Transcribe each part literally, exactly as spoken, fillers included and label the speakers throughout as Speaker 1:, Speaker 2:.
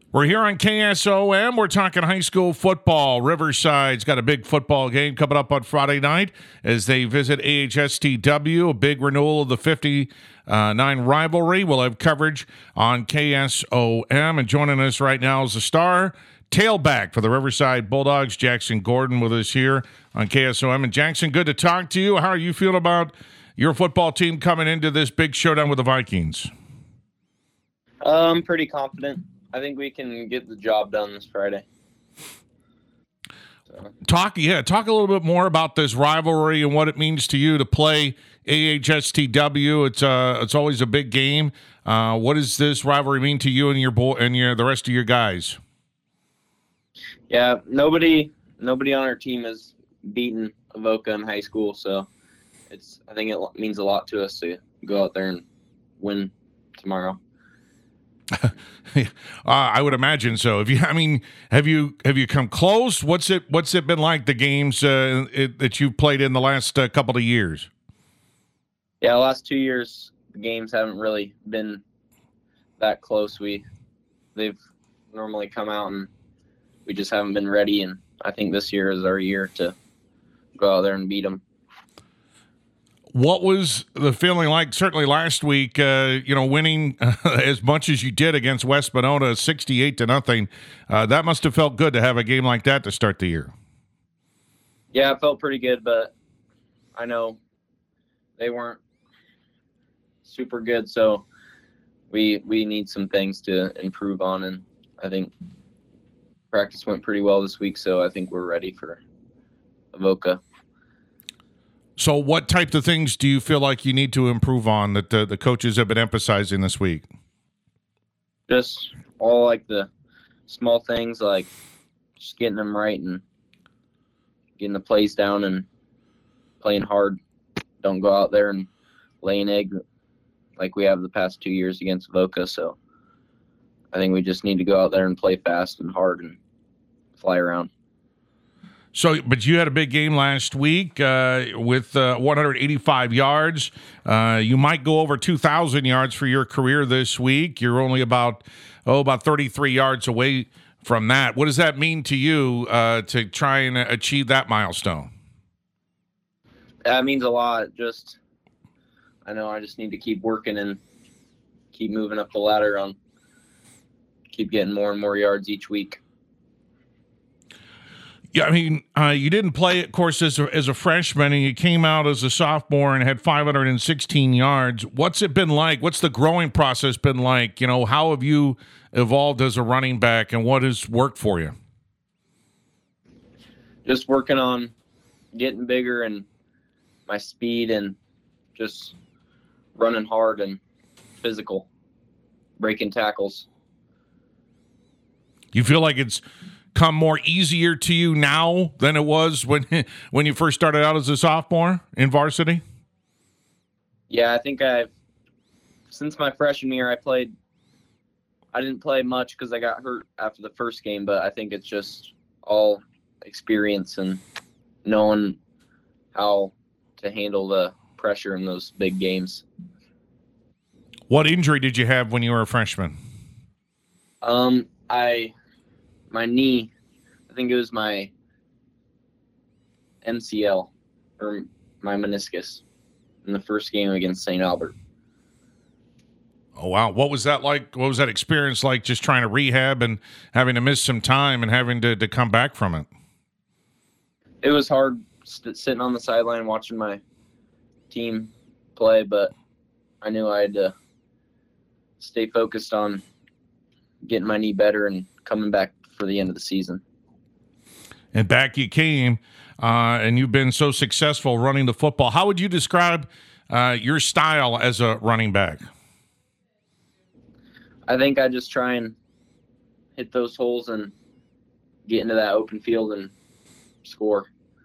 Speaker 1: We're here on K S O M. We're talking high school football. Riverside's got a big football game coming up on Friday night as they visit A H S T W, a big renewal of the fifty-nine rivalry. We'll have coverage on K S O M. And joining us right now is the star tailback for the Riverside Bulldogs, Jackson Gordon, with us here on K S O M. And Jackson, good to talk to you. How are you feeling about your football team coming into this big showdown with the Vikings?
Speaker 2: Uh, I'm pretty confident. I think we can get the job done this Friday. So.
Speaker 1: Talk, yeah, talk a little bit more about this rivalry and what it means to you to play A H S T W. It's uh, it's always a big game. Uh, what does this rivalry mean to you and your boy and your the rest of your guys?
Speaker 2: Yeah, nobody, nobody on our team has beaten Avoca in high school, so it's. I think it means a lot to us to go out there and win tomorrow.
Speaker 1: uh, I would imagine so. Have you? I mean, have you have you come close? What's it What's it been like, the games uh, it, that you've played in the last uh, couple of years?
Speaker 2: Yeah, the last two years the games haven't really been that close. We they've normally come out and we just haven't been ready. And I think this year is our year to go out there and beat them.
Speaker 1: What was the feeling like? Certainly last week, uh, you know, winning uh, as much as you did against West Monona, sixty-eight to nothing. Uh, that must have felt good to have a game like that to start the year.
Speaker 2: Yeah, it felt pretty good, but I know they weren't super good, so we we need some things to improve on, and I think practice went pretty well this week, so I think we're ready for Avoca.
Speaker 1: So what type of things do you feel like you need to improve on that the, the coaches have been emphasizing this week?
Speaker 2: Just all like the small things, like just getting them right and getting the plays down and playing hard. Don't go out there and lay an egg like we have the past two years against Avoca. So I think we just need to go out there and play fast and hard and fly around.
Speaker 1: So, but you had a big game last week uh, with uh, one hundred eighty-five yards. Uh, you might go over two thousand yards for your career this week. You're only about, oh, about thirty-three yards away from that. What does that mean to you uh, to try and achieve that milestone?
Speaker 2: That means a lot. Just, I know I just need to keep working and keep moving up the ladder on, keep getting more and more yards each week.
Speaker 1: Yeah, I mean, uh, you didn't play, of course, as a, as a freshman, and you came out as a sophomore and had five hundred sixteen yards. What's it been like? What's the growing process been like? You know, how have you evolved as a running back, and what has worked for you?
Speaker 2: Just working on getting bigger and my speed and just running hard and physical, breaking tackles.
Speaker 1: You feel like it's come more easier to you now than it was when when you first started out as a sophomore in varsity?
Speaker 2: Yeah, I think I've since my freshman year I played I didn't play much because I got hurt after the first game, but I think it's just all experience and knowing how to handle the pressure in those big games.
Speaker 1: What injury did you have when you were a freshman?
Speaker 2: Um, I My knee, I think it was my M C L or my meniscus in the first game against Saint Albert.
Speaker 1: Oh, wow. What was that like? What was that experience like, just trying to rehab and having to miss some time and having to, to come back from it?
Speaker 2: It was hard st- sitting on the sideline watching my team play, but I knew I had to stay focused on getting my knee better and coming back for the end of the season.
Speaker 1: And back you came, uh, and you've been so successful running the football. How would you describe uh, your style as a running back?
Speaker 2: I think I just try and hit those holes and get into that open field and score.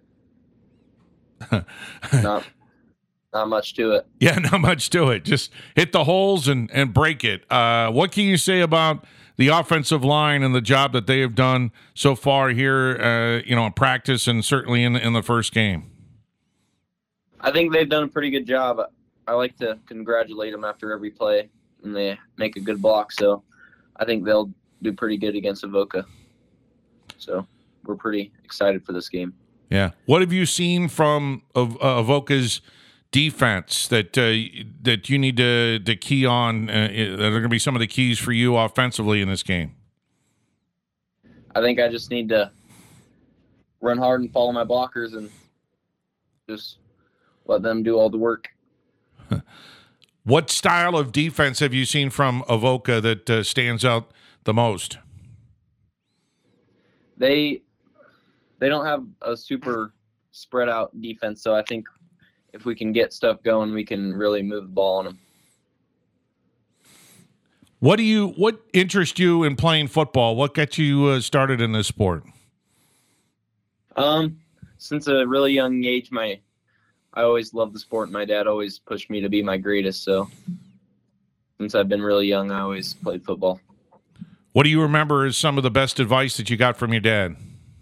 Speaker 2: not, not much to it.
Speaker 1: Yeah, not much to it. Just hit the holes and, and break it. Uh, what can you say about the offensive line and the job that they have done so far here, uh, you know, in practice and certainly in, in the first game?
Speaker 2: I think they've done a pretty good job. I like to congratulate them after every play, and they make a good block. So I think they'll do pretty good against Avoca. So we're pretty excited for this game.
Speaker 1: Yeah. What have you seen from Av- uh, Avoca's defense that uh, that you need to, to key on? Uh, that are going to be some of the keys for you offensively in this game?
Speaker 2: I think I just need to run hard and follow my blockers and just let them do all the work.
Speaker 1: What style of defense have you seen from Avoca that uh, stands out the most?
Speaker 2: They they don't have a super spread out defense, so I think if we can get stuff going, we can really move the ball on them.
Speaker 1: What do you what interests you in playing football? What got you uh, started in this sport?
Speaker 2: Um, since a really young age, my I always loved the sport. My dad always pushed me to be my greatest. So since I've been really young, I always played football.
Speaker 1: What do you remember as some of the best advice that you got from your dad?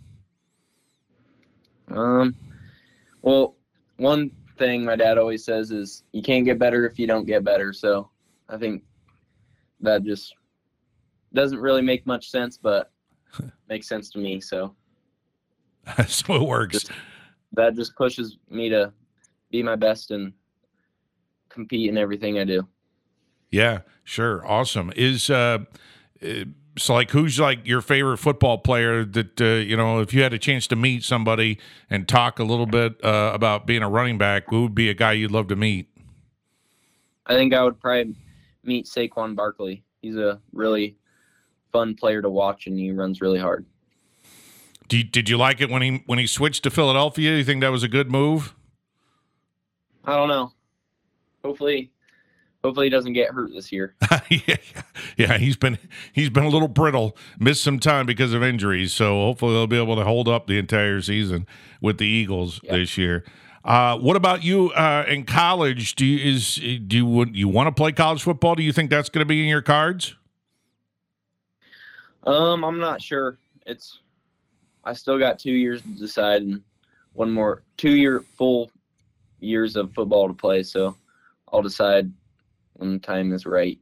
Speaker 2: Um, well, one thing my dad always says is you can't get better if you don't get better. So I think that just doesn't really make much sense, but makes sense to me. So
Speaker 1: so it works.
Speaker 2: Just, that just pushes me to be my best and compete in everything I do.
Speaker 1: Yeah, sure. Awesome. Is uh, so like who's like your favorite football player that, uh, you know, if you had a chance to meet somebody and talk a little bit uh, about being a running back, who would be a guy you'd love to meet?
Speaker 2: I think I would probably meet Saquon Barkley. He's a really fun player to watch, and he runs really hard.
Speaker 1: Do you, did you like it when he when he switched to Philadelphia? You think that was a good move?
Speaker 2: I don't know. Hopefully, hopefully he doesn't get hurt this year.
Speaker 1: yeah, yeah, he's been he's been a little brittle, missed some time because of injuries. So hopefully they'll be able to hold up the entire season with the Eagles yep. this year. Uh, what about you uh, in college? Do you is do you, you want to play college football? Do you think that's going to be in your cards?
Speaker 2: Um, I'm not sure. It's I still got two years to decide, and one more two year full years of football to play. So I'll decide when the time is right.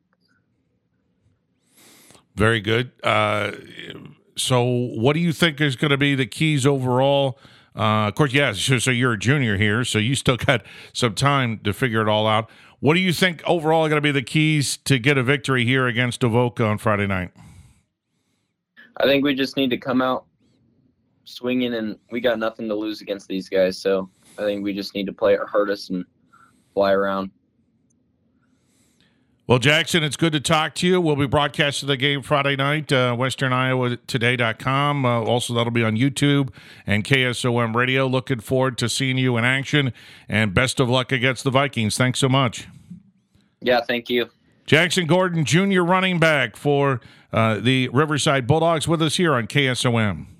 Speaker 1: Very good. Uh, so, what do you think is going to be the keys overall? Uh, of course, yes. Yeah, so, so you're a junior here, so you still got some time to figure it all out. What do you think overall are going to be the keys to get a victory here against Avoca on Friday night?
Speaker 2: I think we just need to come out swinging, and we got nothing to lose against these guys. So I think we just need to play our hardest and fly around.
Speaker 1: Well, Jackson, it's good to talk to you. We'll be broadcasting the game Friday night, uh, western iowa today dot com. Uh, also, that'll be on YouTube and K S O M Radio. Looking forward to seeing you in action, and best of luck against the Vikings. Thanks so much.
Speaker 2: Yeah, thank you.
Speaker 1: Jackson Gordon, junior running back for uh, the Riverside Bulldogs, with us here on K S O M.